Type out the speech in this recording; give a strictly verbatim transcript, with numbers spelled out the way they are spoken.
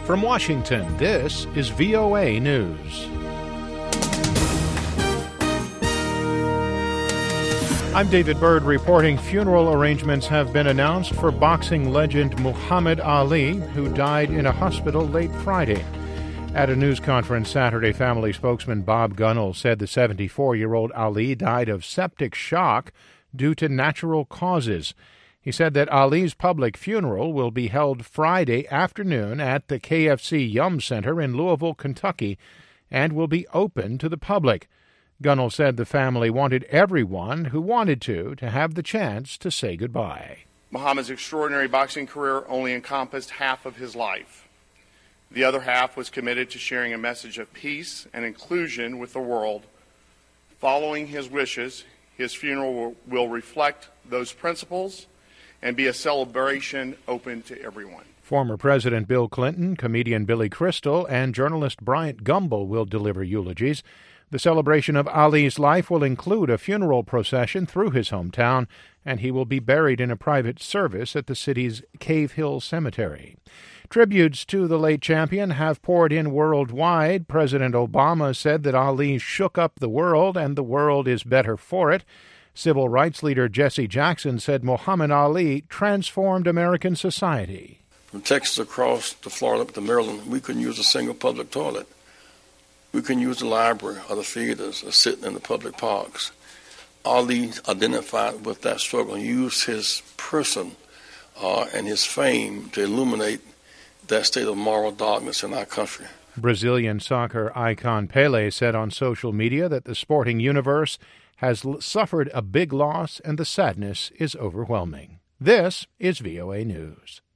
From Washington, this is V O A News. I'm David Byrd reporting funeral arrangements have been announced for boxing legend Muhammad Ali, who died in a hospital late Friday. At a news conference Saturday, family spokesman Bob Gunnell said the seventy-four-year-old Ali died of septic shock due to natural causes. He said that Ali's public funeral will be held Friday afternoon at the K F C Yum Center in Louisville, Kentucky, and will be open to the public. Gunnell said the family wanted everyone who wanted to to have the chance to say goodbye. Muhammad's extraordinary boxing career only encompassed half of his life. The other half was committed to sharing a message of peace and inclusion with the world. Following his wishes, his funeral will, will reflect those principles and be a celebration open to everyone. Former President Bill Clinton, comedian Billy Crystal, and journalist Bryant Gumbel will deliver eulogies. The celebration of Ali's life will include a funeral procession through his hometown, and he will be buried in a private service at the city's Cave Hill Cemetery. Tributes to the late champion have poured in worldwide. President Obama said that Ali shook up the world, and the world is better for it. Civil rights leader Jesse Jackson said Muhammad Ali transformed American society. From Texas across to Florida up to Maryland, we couldn't use a single public toilet. We couldn't use the library or the theaters or sitting in the public parks. Ali identified with that struggle and used his person uh, and his fame to illuminate that state of moral darkness in our country. Brazilian soccer icon Pelé said on social media that the sporting universe has l- suffered a big loss and the sadness is overwhelming. This is V O A News.